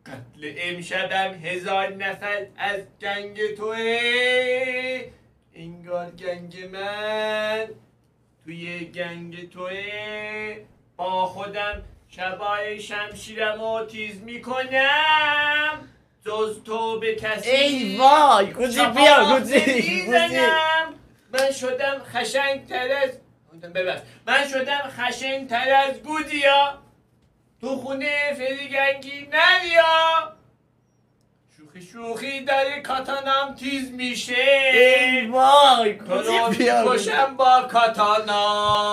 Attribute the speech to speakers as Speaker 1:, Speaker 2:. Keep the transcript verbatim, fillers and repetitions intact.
Speaker 1: قتل امشبم هزار نفر از گنگ توه، انگار گنگ من توی گنگ توه. با خودم شبای شمشیرم رو تیز میکنم، جز تو به کسی
Speaker 2: ای وای گوزی بیا گوزی گوزی.
Speaker 1: من شدم خشنگ تر از ببخش من شدم خشنگ تر از گودیا، تو خونه فریگنگی نریا. شوخی شوخی داره کاتانام تیز میشه،
Speaker 2: ای وای
Speaker 1: تو
Speaker 2: گوزی
Speaker 1: رو
Speaker 2: بیا
Speaker 1: میکشم با کاتانا.